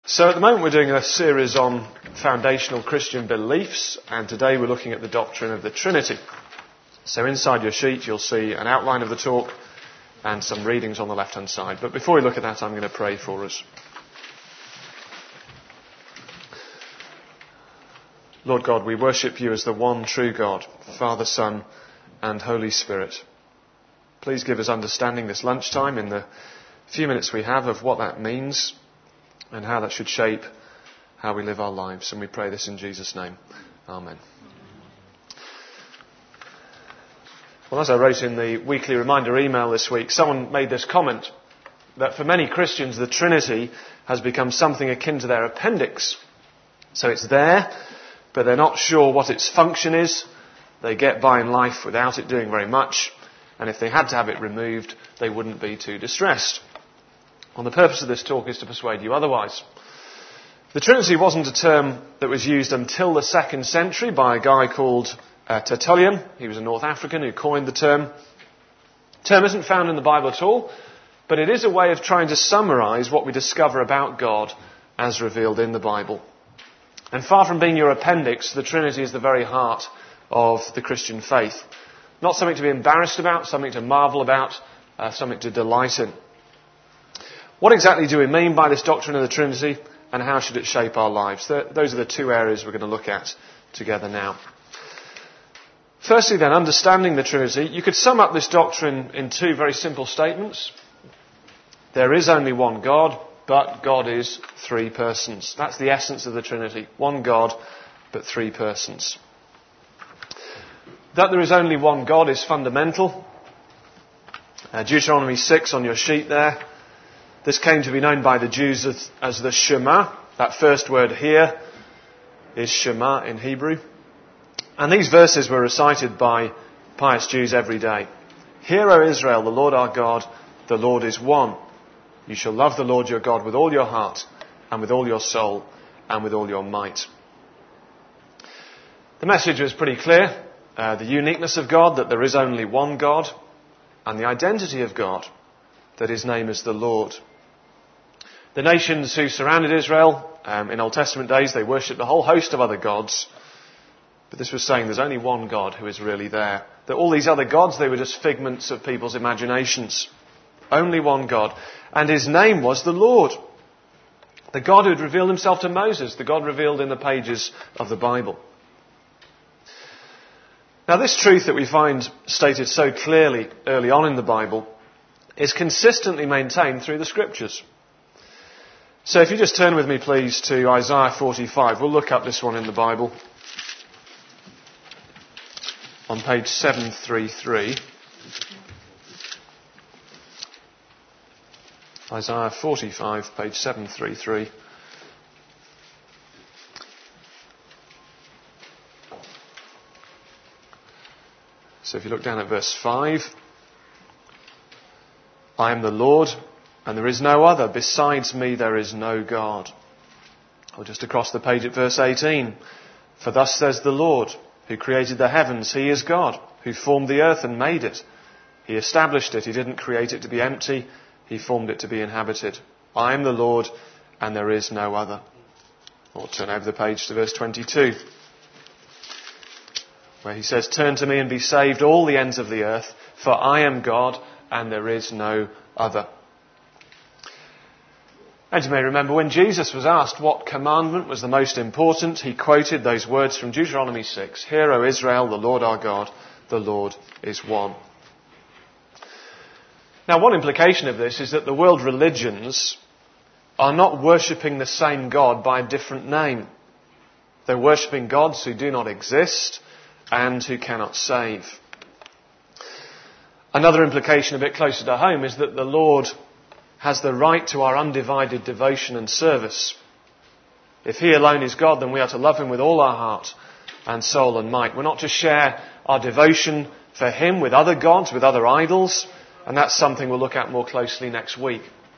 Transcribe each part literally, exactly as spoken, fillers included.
So at the moment we're doing a series on foundational Christian beliefs, and today we're looking at the doctrine of the Trinity. So inside your sheet you'll see an outline of the talk and some readings on the left hand side. But before we look at that, I'm going to pray for us. Lord God, we worship you as the one true God, Father, Son and Holy Spirit. Please give us understanding this lunchtime in the few minutes we have of what that means and how that should shape how we live our lives. And we pray this in Jesus' name. Amen. Well, as I wrote in the weekly reminder email this week, someone made this comment that for many Christians the Trinity has become something akin to their appendix. So it's there, but they're not sure what its function is. They get by in life without it doing very much, and if they had to have it removed, they wouldn't be too distressed. Well, the purpose of this talk is to persuade you otherwise. The Trinity wasn't a term that was used until the second century by a guy called uh, Tertullian. He was a North African who coined the term. The term isn't found in the Bible at all, but it is a way of trying to summarise what we discover about God as revealed in the Bible. And far from being your appendix, the Trinity is the very heart of the Christian faith. Not something to be embarrassed about, something to marvel about, uh, something to delight in. What exactly do we mean by this doctrine of the Trinity, and how should it shape our lives? Those are the two areas we're going to look at together now. Firstly then, understanding the Trinity. You could sum up this doctrine in two very simple statements. There is only one God, but God is three persons. That's the essence of the Trinity. One God, but three persons. That there is only one God is fundamental. Uh, Deuteronomy six on your sheet there. This came to be known by the Jews as, as the Shema. That first word here is Shema in Hebrew. And these verses were recited by pious Jews every day. Hear, O Israel, the Lord our God, the Lord is one. You shall love the Lord your God with all your heart, and with all your soul, and with all your might. The message was pretty clear. Uh, the uniqueness of God, that there is only one God, and the identity of God, that his name is the Lord. The nations who surrounded Israel um, in Old Testament days, they worshipped a whole host of other gods. But this was saying there's only one God who is really there. That all these other gods, they were just figments of people's imaginations. Only one God. And his name was the Lord. The God who had revealed himself to Moses. The God revealed in the pages of the Bible. Now this truth that we find stated so clearly early on in the Bible is consistently maintained through the Scriptures. So if you just turn with me, please, to Isaiah forty-five. We'll look up this one in the Bible. On page seven thirty-three. Isaiah forty-five, page seven thirty-three. So if you look down at verse five. I am the Lord, and there is no other. Besides me there is no God. Or just across the page at verse eighteen. For thus says the Lord, who created the heavens, he is God, who formed the earth and made it. He established it. He didn't create it to be empty. He formed it to be inhabited. I am the Lord, and there is no other. Or turn over the page to verse twenty-two. Where he says, turn to me and be saved, all the ends of the earth, for I am God, and there is no other. And you may remember when Jesus was asked what commandment was the most important, he quoted those words from Deuteronomy six. Hear, O Israel, the Lord our God, the Lord is one. Now, one implication of this is that the world religions are not worshipping the same God by a different name. They're worshipping gods who do not exist and who cannot save. Another implication a bit closer to home is that the Lord has the right to our undivided devotion and service. If he alone is God, then we are to love him with all our heart and soul and might. We're not to share our devotion for him with other gods, with other idols, and that's something we'll look at more closely next week.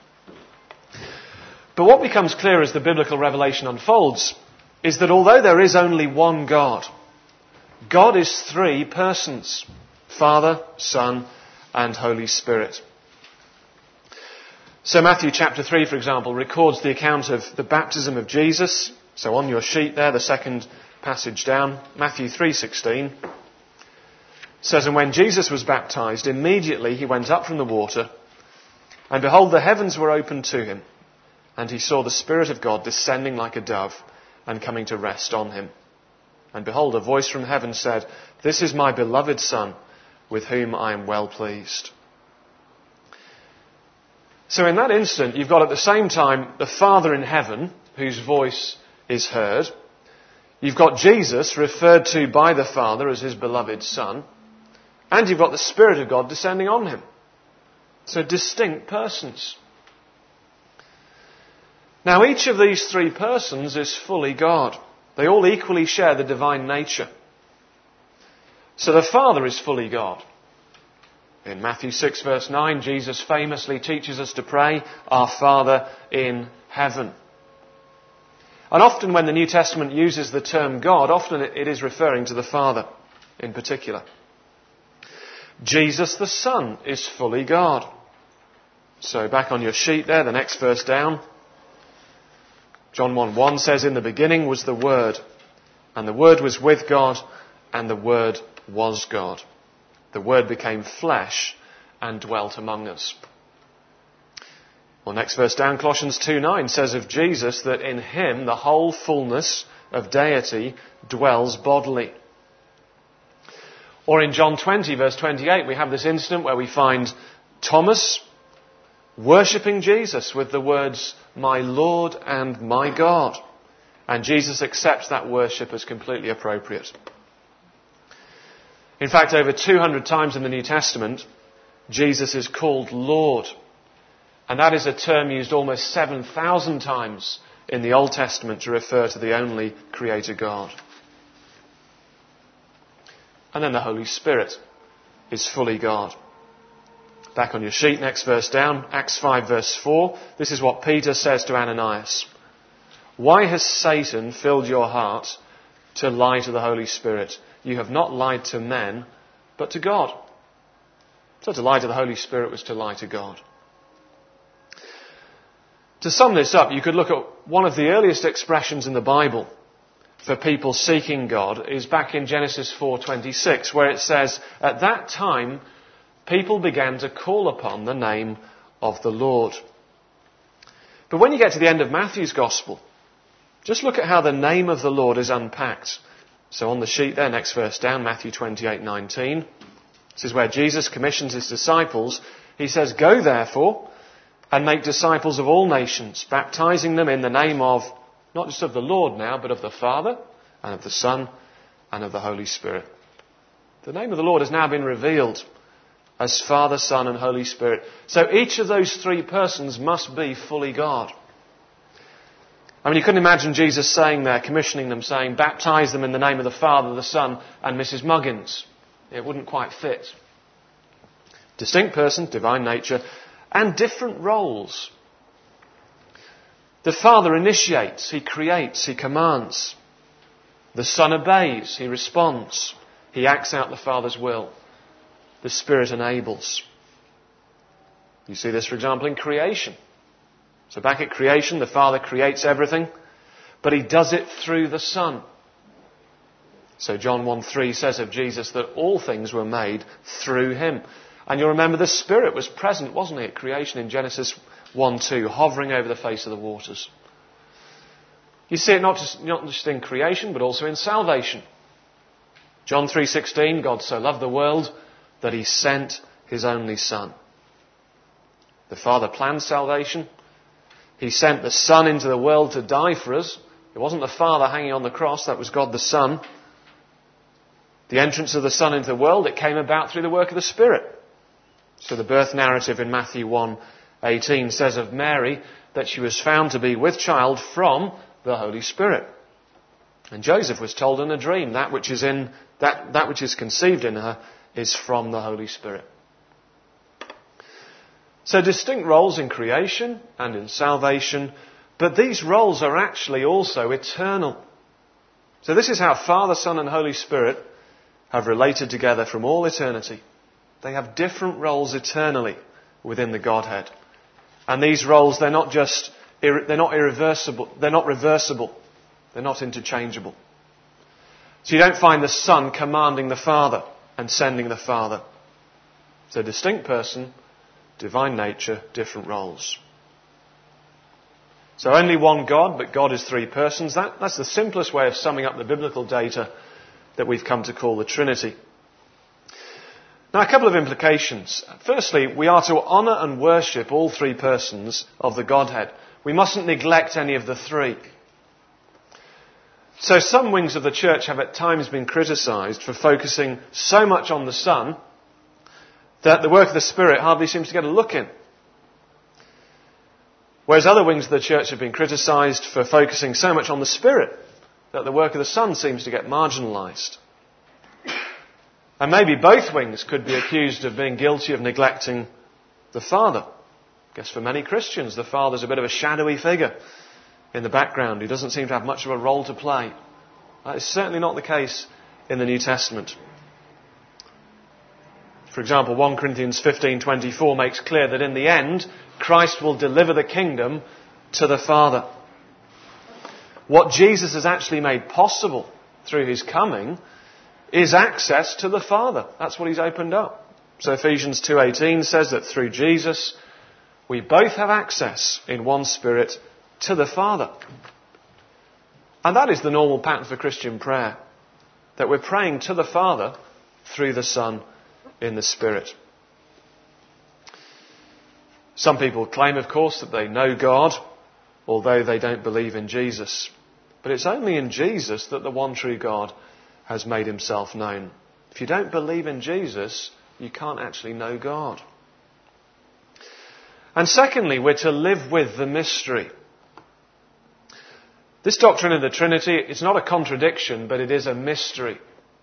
But what becomes clear as the biblical revelation unfolds is that although there is only one God, God is three persons: Father, Son, and Holy Spirit. So Matthew chapter three, for example, records the account of the baptism of Jesus. So on your sheet there, the second passage down, Matthew three sixteen says, "And when Jesus was baptized, immediately he went up from the water, and behold, the heavens were opened to him, and he saw the Spirit of God descending like a dove and coming to rest on him. And behold, a voice from heaven said, 'This is my beloved Son, with whom I am well pleased.'" So in that instant, you've got at the same time the Father in heaven, whose voice is heard. You've got Jesus, referred to by the Father as his beloved Son. And you've got the Spirit of God descending on him. So distinct persons. Now each of these three persons is fully God. They all equally share the divine nature. So the Father is fully God. In Matthew six verse nine, Jesus famously teaches us to pray, "Our Father in heaven." And often when the New Testament uses the term God, often it is referring to the Father in particular. Jesus the Son is fully God. So back on your sheet there, the next verse down. John one one says, "In the beginning was the Word, and the Word was with God, and the Word was God. The Word became flesh and dwelt among us." Well, next verse down, Colossians two nine says of Jesus that in him the whole fullness of deity dwells bodily. Or in John twenty verse twenty-eight, we have this incident where we find Thomas worshipping Jesus with the words, "My Lord and my God." And Jesus accepts that worship as completely appropriate. In fact, over two hundred times in the New Testament, Jesus is called Lord. And that is a term used almost seven thousand times in the Old Testament to refer to the only Creator God. And then the Holy Spirit is fully God. Back on your sheet, next verse down, Acts five verse four. This is what Peter says to Ananias. "Why has Satan filled your heart to lie to the Holy Spirit? You have not lied to men, but to God." So to lie to the Holy Spirit was to lie to God. To sum this up, you could look at one of the earliest expressions in the Bible for people seeking God is back in Genesis four twenty-six, where it says, "At that time, people began to call upon the name of the Lord." But when you get to the end of Matthew's Gospel, just look at how the name of the Lord is unpacked. So on the sheet there, next verse down, Matthew twenty-eight nineteen. This is where Jesus commissions his disciples. He says, "Go therefore and make disciples of all nations, baptizing them in the name of," not just of the Lord now, but of the Father and of the Son and of the Holy Spirit. The name of the Lord has now been revealed as Father, Son and Holy Spirit. So each of those three persons must be fully God. I mean, you couldn't imagine Jesus saying there, commissioning them, saying, "Baptize them in the name of the Father, the Son and Missus Muggins." It wouldn't quite fit. Distinct person, divine nature, and different roles. The Father initiates, he creates, he commands. The Son obeys, he responds. He acts out the Father's will. The Spirit enables. You see this, for example, in creation. So back at creation, the Father creates everything, but he does it through the Son. So John one three says of Jesus that all things were made through him. And you'll remember the Spirit was present, wasn't he, at creation in Genesis one two, hovering over the face of the waters. You see it not just, not just in creation, but also in salvation. John three sixteen, God so loved the world that he sent his only Son. The Father planned salvation. He sent the Son into the world to die for us. It wasn't the Father hanging on the cross, that was God the Son. The entrance of the Son into the world, it came about through the work of the Spirit. So the birth narrative in Matthew one eighteen says of Mary that she was found to be with child from the Holy Spirit. And Joseph was told in a dream that which is in that, that which is conceived in her is from the Holy Spirit. So distinct roles in creation and in salvation, but these roles are actually also eternal. So this is how Father, Son and Holy Spirit have related together from all eternity. They have different roles eternally within the Godhead. And these roles, they're not just, they're not irreversible, they're not reversible, they're not interchangeable. So you don't find the Son commanding the Father and sending the Father. It's a distinct person, divine nature, different roles. So only one God, but God is three persons. That, that's the simplest way of summing up the biblical data that we've come to call the Trinity. Now, a couple of implications. Firstly, we are to honour and worship all three persons of the Godhead. We mustn't neglect any of the three. So some wings of the church have at times been criticised for focusing so much on the Son that the work of the Spirit hardly seems to get a look in. Whereas other wings of the church have been criticised for focusing so much on the Spirit that the work of the Son seems to get marginalised. And maybe both wings could be accused of being guilty of neglecting the Father. I guess for many Christians, the Father's a bit of a shadowy figure in the background. He doesn't seem to have much of a role to play. That is certainly not the case in the New Testament. For example, First Corinthians fifteen twenty-four makes clear that in the end, Christ will deliver the kingdom to the Father. What Jesus has actually made possible through his coming is access to the Father. That's what he's opened up. So Ephesians two eighteen says that through Jesus, we both have access in one Spirit to the Father. And that is the normal pattern for Christian prayer. That we're praying to the Father through the Son in the Spirit. Some people claim, of course, that they know God, although they don't believe in Jesus. But it's only in Jesus that the one true God has made himself known. If you don't believe in Jesus, you can't actually know God. And secondly, we're to live with the mystery. This doctrine of the Trinity, it's not a contradiction, but it is a mystery.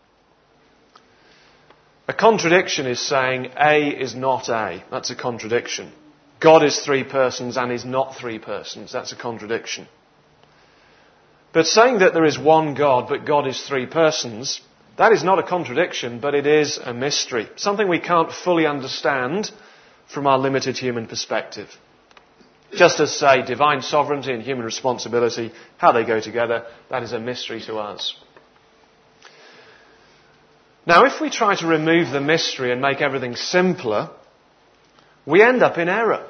A contradiction is saying A is not A. That's a contradiction. God is three persons and is not three persons. That's a contradiction. But saying that there is one God, but God is three persons, that is not a contradiction, but it is a mystery. Something we can't fully understand from our limited human perspective. Just as, say, divine sovereignty and human responsibility, how they go together, that is a mystery to us. Now, if we try to remove the mystery and make everything simpler, we end up in error.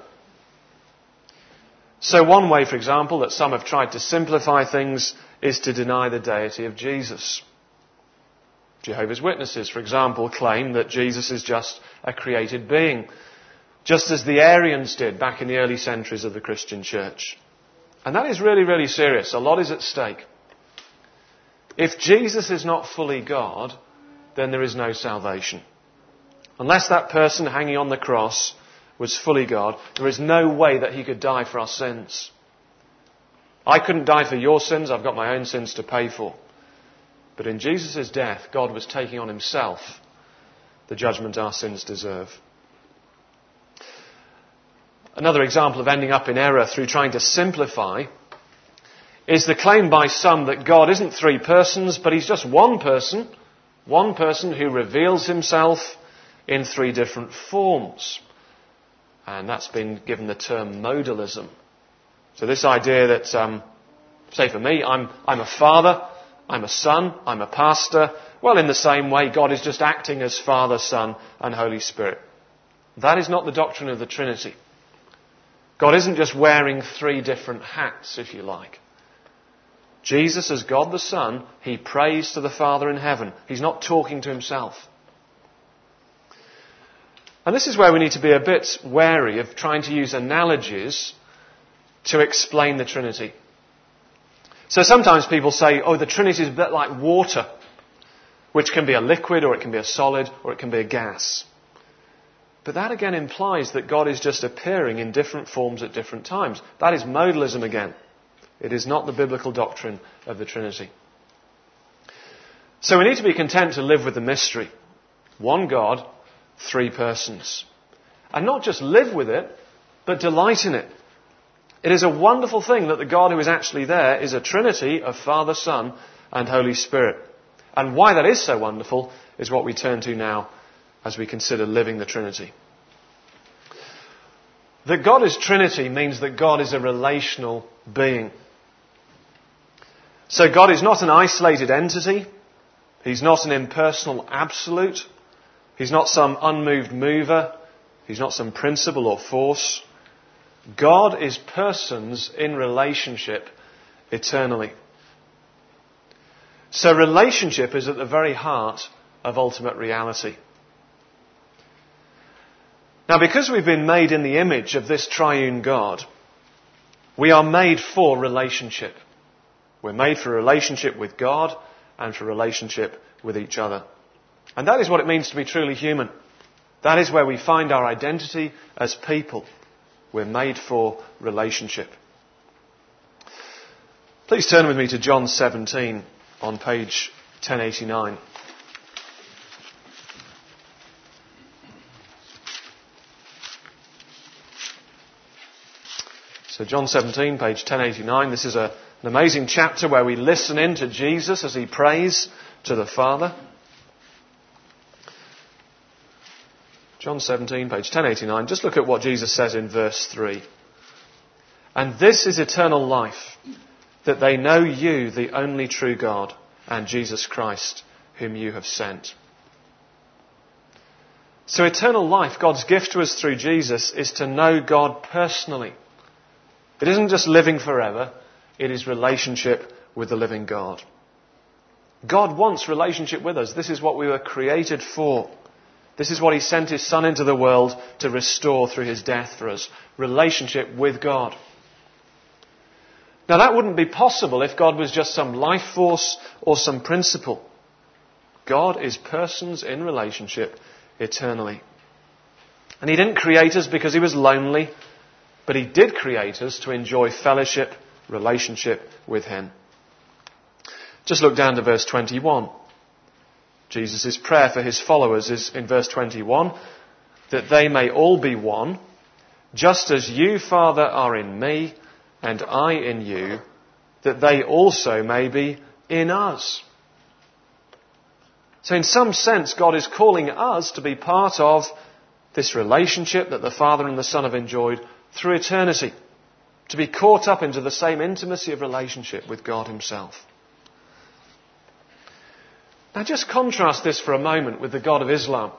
So one way, for example, that some have tried to simplify things is to deny the deity of Jesus. Jehovah's Witnesses, for example, claim that Jesus is just a created being, just as the Arians did back in the early centuries of the Christian church. And that is really, really serious. A lot is at stake. If Jesus is not fully God, then there is no salvation. Unless that person hanging on the cross was fully God, there is no way that he could die for our sins. I couldn't die for your sins. I've got my own sins to pay for. But in Jesus' death, God was taking on himself the judgment our sins deserve. Another example of ending up in error through trying to simplify is the claim by some that God isn't three persons, but he's just one person, one person who reveals himself in three different forms. And that's been given the term modalism. So this idea that, um, say for me, I'm, I'm a father, I'm a son, I'm a pastor. Well, in the same way, God is just acting as Father, Son, and Holy Spirit. That is not the doctrine of the Trinity. God isn't just wearing three different hats, if you like. Jesus, as God the Son, he prays to the Father in heaven. He's not talking to himself. And this is where we need to be a bit wary of trying to use analogies to explain the Trinity. So sometimes people say, oh, the Trinity is a bit like water, which can be a liquid, or it can be a solid, or it can be a gas. But that again implies that God is just appearing in different forms at different times. That is modalism again. It is not the biblical doctrine of the Trinity. So we need to be content to live with the mystery. One God, three persons. And not just live with it, but delight in it. It is a wonderful thing that the God who is actually there is a Trinity of Father, Son, and Holy Spirit. And why that is so wonderful is what we turn to now as we consider living the Trinity. That God is Trinity means that God is a relational being. So God is not an isolated entity. He's not an impersonal absolute. He's not some unmoved mover. He's not some principle or force. God is persons in relationship eternally. So relationship is at the very heart of ultimate reality. Now, because we've been made in the image of this triune God, we are made for relationship. We're made for a relationship with God and for a relationship with each other. And that is what it means to be truly human. That is where we find our identity as people. We're made for relationship. Please turn with me to John seventeen on page ten eighty-nine. So John seventeen, page ten eighty-nine. This is a, an amazing chapter where we listen in to Jesus as he prays to the Father. John seventeen, page ten eighty-nine. Just look at what Jesus says in verse three. And this is eternal life, that they know you, the only true God, and Jesus Christ, whom you have sent. So eternal life, God's gift to us through Jesus, is to know God personally. It isn't just living forever, it is relationship with the living God. God wants relationship with us. This is what we were created for. This is what he sent his Son into the world to restore through his death for us. Relationship with God. Now that wouldn't be possible if God was just some life force or some principle. God is persons in relationship eternally. And he didn't create us because he was lonely, but he did create us to enjoy fellowship, relationship with him. Just look down to verse twenty-one. Jesus' prayer for his followers is in verse twenty-one, that they may all be one, just as you, Father, are in me, and I in you, that they also may be in us. So in some sense, God is calling us to be part of this relationship that the Father and the Son have enjoyed through eternity, to be caught up into the same intimacy of relationship with God himself. Now just contrast this for a moment with the God of Islam.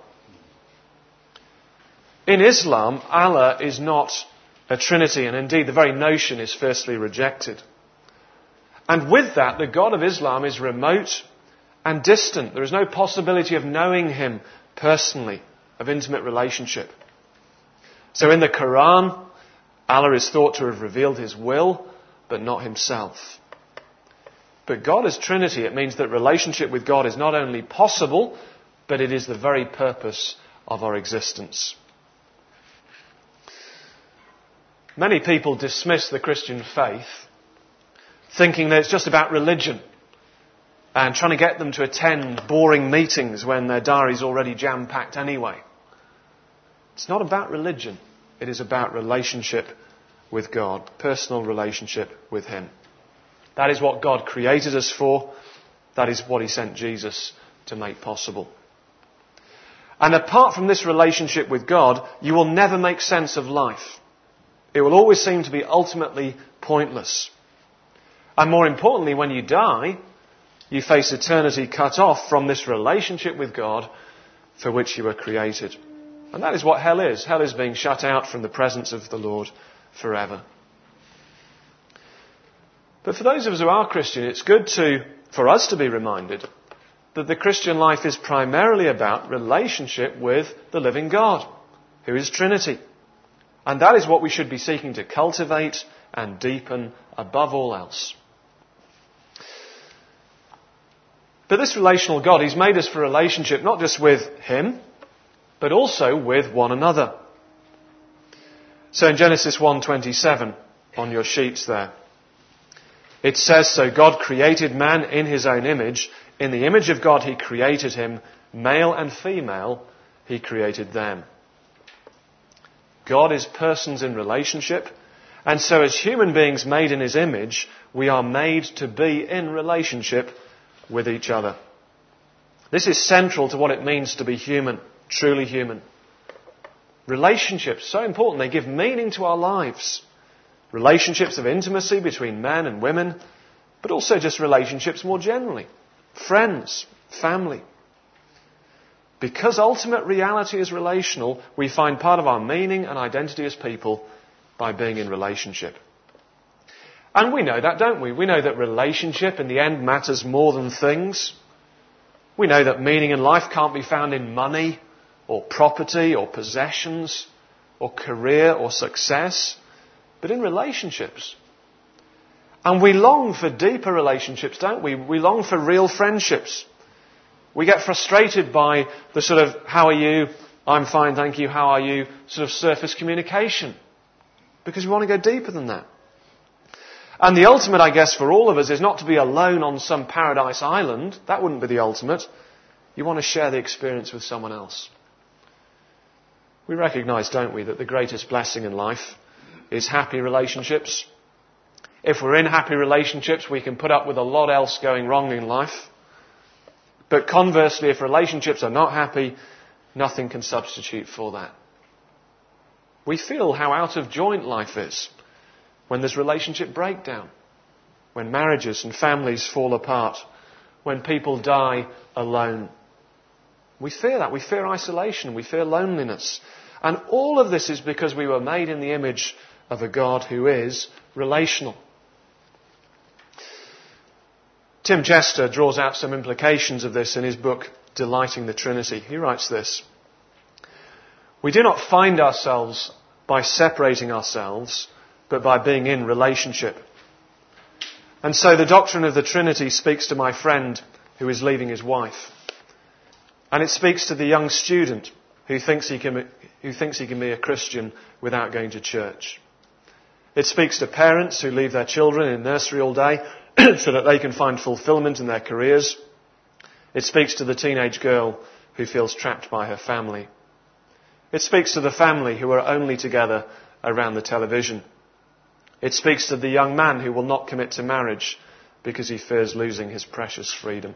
In Islam, Allah is not a trinity, and indeed the very notion is firstly rejected. And with that, the God of Islam is remote and distant. There is no possibility of knowing him personally, of intimate relationship. So in the Quran, Allah is thought to have revealed his will, but not himself. But God as Trinity, it means that relationship with God is not only possible, but it is the very purpose of our existence. Many people dismiss the Christian faith, thinking that it's just about religion and trying to get them to attend boring meetings when their diary's already jam-packed anyway. It's not about religion. It is about relationship with God, personal relationship with him. That is what God created us for. That is what he sent Jesus to make possible. And apart from this relationship with God, you will never make sense of life. It will always seem to be ultimately pointless. And more importantly, when you die, you face eternity cut off from this relationship with God for which you were created. And that is what hell is. Hell is being shut out from the presence of the Lord forever. But for those of us who are Christian, it's good to, for us to be reminded that the Christian life is primarily about relationship with the living God, who is Trinity. And that is what we should be seeking to cultivate and deepen above all else. But this relational God, he's made us for relationship not just with him, but also with one another. So in Genesis one twenty-seven, on your sheets there, it says, so God created man in his own image. In the image of God he created him. Male and female he created them. God is persons in relationship. And so as human beings made in his image, we are made to be in relationship with each other. This is central to what it means to be human, truly human. Relationships, so important. They give meaning to our lives. Relationships of intimacy between men and women, but also just relationships more generally. Friends, family. Because ultimate reality is relational, we find part of our meaning and identity as people by being in relationship. And we know that, don't we? We know that relationship in the end matters more than things. We know that meaning in life can't be found in money or property or possessions or career or success, but in relationships. And we long for deeper relationships, don't we? We long for real friendships. We get frustrated by the sort of, how are you? I'm fine, thank you. How are you? Sort of surface communication. Because we want to go deeper than that. And the ultimate, I guess, for all of us is not to be alone on some paradise island. That wouldn't be the ultimate. You want to share the experience with someone else. We recognise, don't we, that the greatest blessing in life is happy relationships. If we're in happy relationships, we can put up with a lot else going wrong in life. But conversely, if relationships are not happy, nothing can substitute for that. We feel how out of joint life is when there's relationship breakdown, when marriages and families fall apart, when people die alone. We fear that. We fear isolation. We fear loneliness. And all of this is because we were made in the image of a God who is relational. Tim Chester draws out some implications of this in his book, Delighting the Trinity. He writes this: "We do not find ourselves by separating ourselves, but by being in relationship. And so the doctrine of the Trinity speaks to my friend who is leaving his wife. And it speaks to the young student who thinks he can, who thinks he can be a Christian without going to church. It speaks to parents who leave their children in nursery all day so that they can find fulfillment in their careers. It speaks to the teenage girl who feels trapped by her family. It speaks to the family who are only together around the television. It speaks to the young man who will not commit to marriage because he fears losing his precious freedom."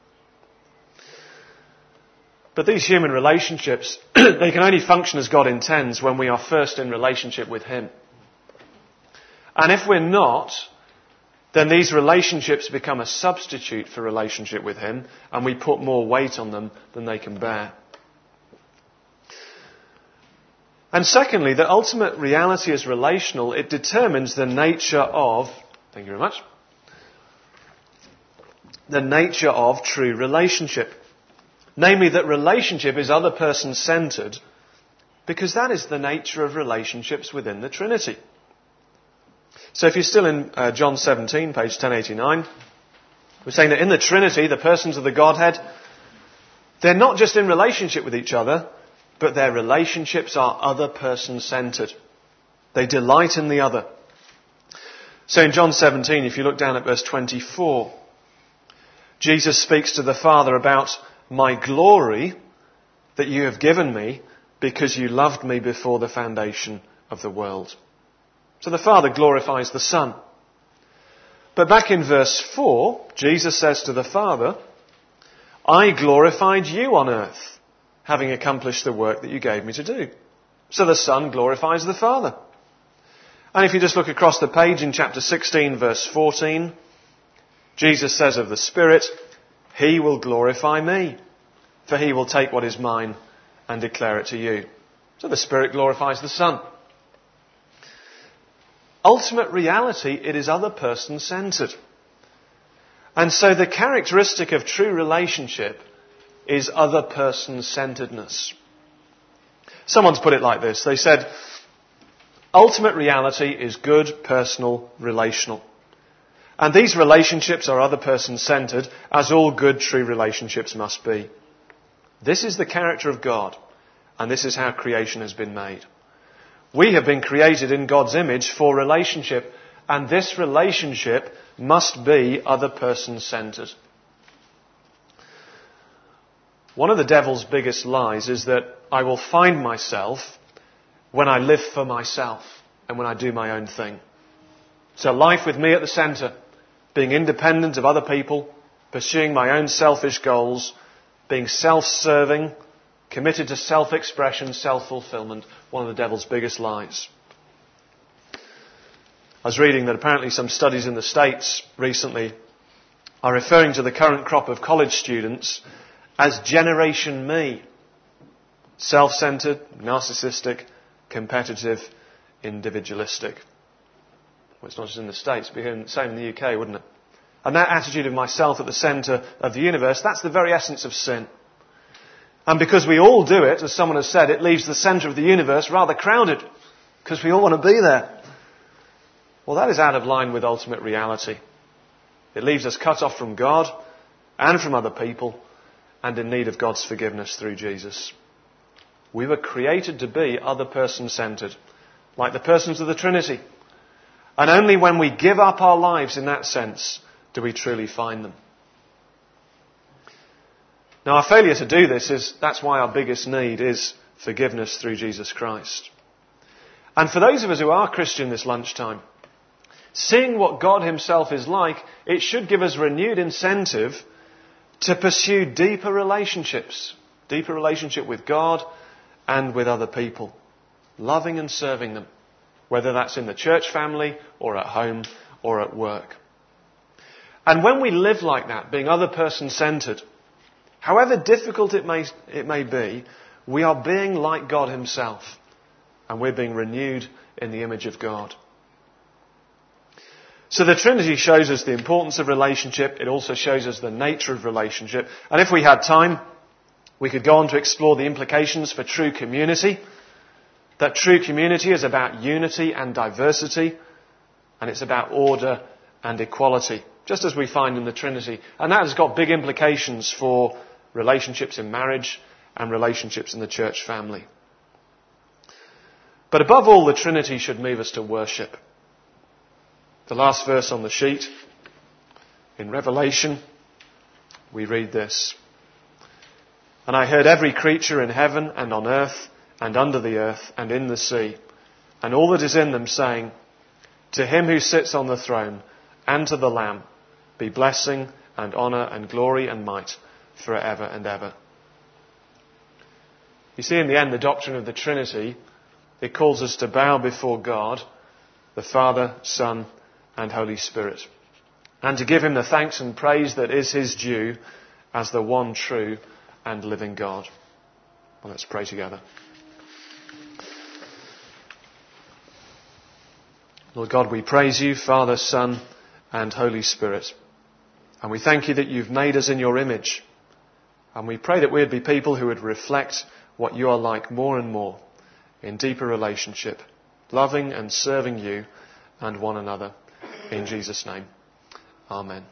But these human relationships, they can only function as God intends when we are first in relationship with Him. And if we're not, then these relationships become a substitute for relationship with Him, and we put more weight on them than they can bear. And secondly, the ultimate reality is relational. It determines the nature of, thank you very much, the nature of true relationship. Namely, that relationship is other person centred, because that is the nature of relationships within the Trinity. So if you're still in uh, John seventeen, page ten eighty-nine, we're saying that in the Trinity, the persons of the Godhead, they're not just in relationship with each other, but their relationships are other person centred. They delight in the other. So in John seventeen, if you look down at verse twenty-four, Jesus speaks to the Father about my glory that you have given me because you loved me before the foundation of the world. So the Father glorifies the Son. But back in verse four, Jesus says to the Father, I glorified you on earth, having accomplished the work that you gave me to do. So the Son glorifies the Father. And if you just look across the page in chapter sixteen, verse fourteen, Jesus says of the Spirit, He will glorify me, for He will take what is mine and declare it to you. So the Spirit glorifies the Son. Ultimate reality, it is other person centred. And so the characteristic of true relationship is other person centredness. Someone's put it like this. They said, ultimate reality is good, personal, relational. And these relationships are other person centred, as all good, true relationships must be. This is the character of God, and this is how creation has been made. We have been created in God's image for relationship, and this relationship must be other person centred. One of the devil's biggest lies is that I will find myself when I live for myself and when I do my own thing. So life with me at the centre, being independent of other people, pursuing my own selfish goals, being self-serving, committed to self-expression, self-fulfillment, one of the devil's biggest lies. I was reading that apparently some studies in the States recently are referring to the current crop of college students as Generation Me. Self-centred, narcissistic, competitive, individualistic. Well, it's not just in the States, it'd be the same in the U K, wouldn't it? And that attitude of myself at the centre of the universe, that's the very essence of sin. And because we all do it, as someone has said, it leaves the centre of the universe rather crowded, because we all want to be there. Well, that is out of line with ultimate reality. It leaves us cut off from God and from other people and in need of God's forgiveness through Jesus. We were created to be other person-centred, like the persons of the Trinity. And only when we give up our lives in that sense do we truly find them. Now, our failure to do this is, that's why our biggest need is forgiveness through Jesus Christ. And for those of us who are Christian this lunchtime, seeing what God himself is like, it should give us renewed incentive to pursue deeper relationships. Deeper relationship with God and with other people. Loving and serving them. Whether that's in the church family or at home or at work. And when we live like that, being other person-centred, however difficult it may, it may be, we are being like God himself. And we're being renewed in the image of God. So the Trinity shows us the importance of relationship. It also shows us the nature of relationship. And if we had time, we could go on to explore the implications for true community. That true community is about unity and diversity. And it's about order and equality. Just as we find in the Trinity. And that has got big implications for relationships in marriage and relationships in the church family. But above all, the Trinity should move us to worship. The last verse on the sheet, in Revelation, we read this. And I heard every creature in heaven and on earth and under the earth and in the sea, and all that is in them, saying, to him who sits on the throne and to the Lamb be blessing and honour and glory and might forever and ever. You see, in the end, the doctrine of the Trinity, it calls us to bow before God, the Father, Son, and Holy Spirit, and to give him the thanks and praise that is his due as the one true and living God. Well, let's pray together. Lord God, we praise you, Father, Son, and Holy Spirit. And we thank you that you've made us in your image. And we pray that we'd be people who would reflect what you are like more and more in deeper relationship, loving and serving you and one another. In Jesus' name, amen.